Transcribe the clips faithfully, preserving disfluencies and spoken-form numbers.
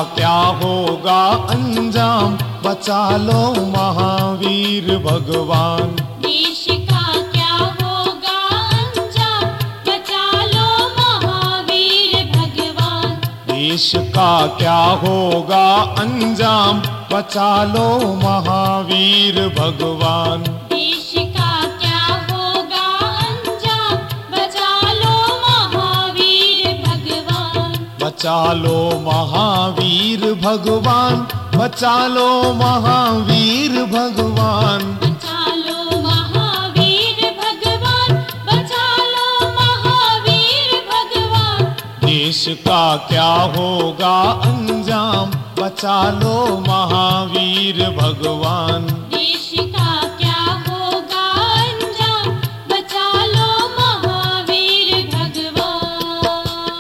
क्या होगा अंजाम, बचा लो महावीर भगवान। देश का क्या होगा अंजाम, बचा लो महावीर भगवान। देश का क्या होगा अंजाम, बचा लो महावीर भगवान। देश का क्या होगा अंजाम, बचा लो महावीर भगवान। बचा लो महावीर भगवान, बचा लो महावीर भगवान। बचा लो महावीर भगवान, बचा लो महावीर भगवान। देश का क्या होगा अंजाम, बचा लो महावीर भगवान। देश का क्या होगा अंजाम, बचा लो महावीर भगवान।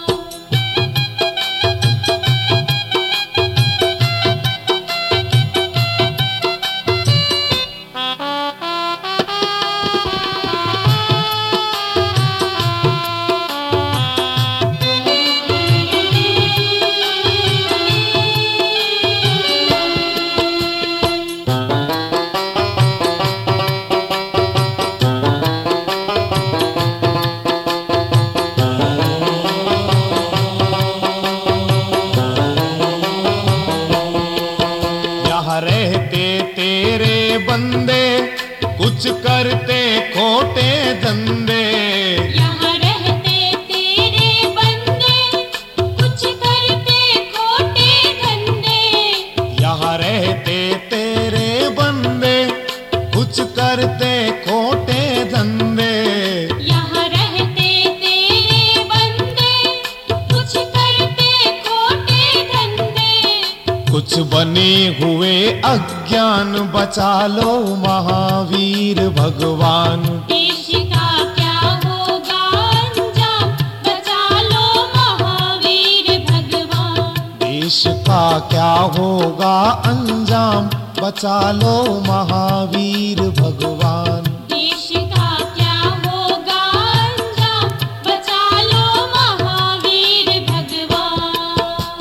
रहते तेरे बंदे, कुछ करते खोटे धंधे। यहाँ रहते तेरे बंदे, कुछ करते खोटे धंधे। यहाँ रहते तेरे बंदे, कुछ करते खोटे धंधे। यहाँ रहते तेरे बंदे, कुछ करते खोटे धंधे। कुछ बने हुए अज्ञान, बचा लो महावीर भगवान। देश का क्या होगा अंजाम, बचा लो महावीर भगवान। देश का क्या होगा अंजाम, बचा लो महावीर भगवान। देश का क्या होगा अंजाम, बचा लो महावीर भगवान।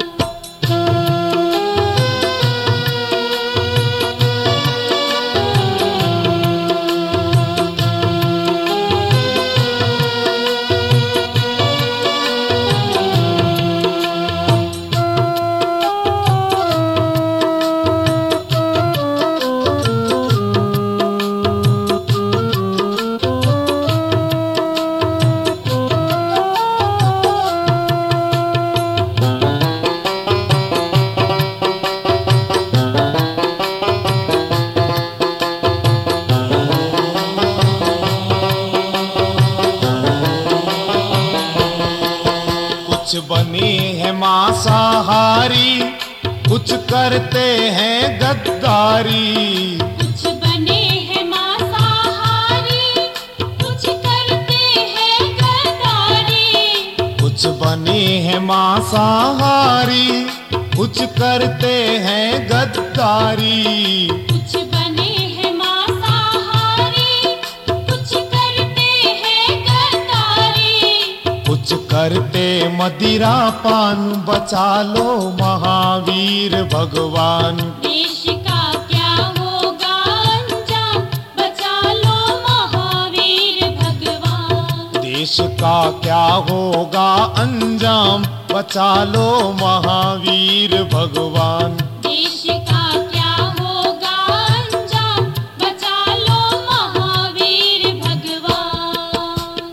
कुछ बने हैं मांसाहारी, कुछ करते हैं गद्दारी। कुछ बने हैं मांसाहारी, कुछ करते हैं गद्दारी। कुछ बने हैं मांसाहारी, कुछ करते हैं गद्दारी। कुछ बने हैं मांसाहारी, कुछ करते हैं गद्दारी। कुछ करते मदिरा पान, बचा लो महावीर भगवान। देश का क्या होगा अंजाम, बचा लो महावीर भगवान। देश का क्या होगा अंजाम, बचा लो महावीर भगवान। देश का क्या होगा अंजाम, बचा लो महावीर भगवान।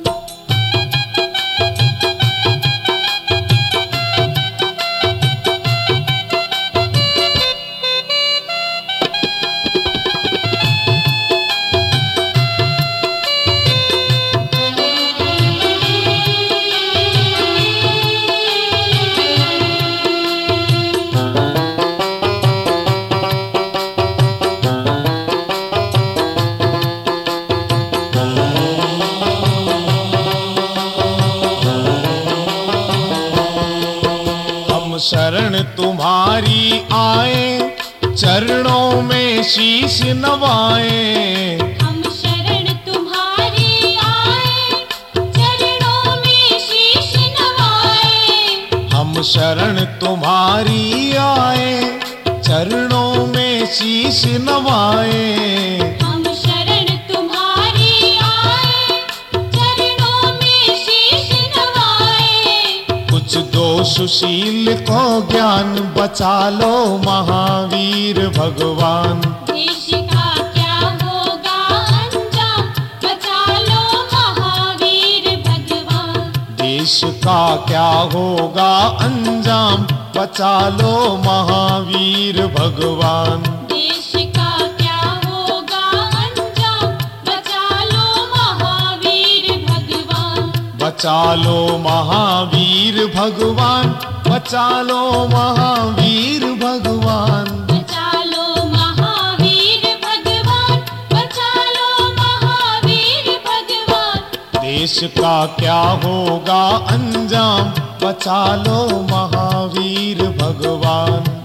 शरण तुम्हारी आए, चरणों में शीश नवाए। हम शरण तुम्हारी आए, चरणों में शीश नवाए। हम शरण तुम्हारी आए, शीश नवाए। हम शरण तुम्हारी आए, चरणों में शीश नवाए। कुछ दो सुशील को ज्ञान बचा लो महावीर भगवान। देश का क्या होगा अंजाम, बचा लो महावीर भगवान। देश का क्या होगा अंजाम, बचा लो महावीर भगवान। देश का क्या होगा अंजाम, बचा लो महावीर भगवान। बचा लो महावीर भगवान, बचा लो महावीर भगवान। बचा लो महावीर भगवान, बचा लो महावीर भगवान। देश का क्या होगा अंजाम, बचा लो महावीर भगवान।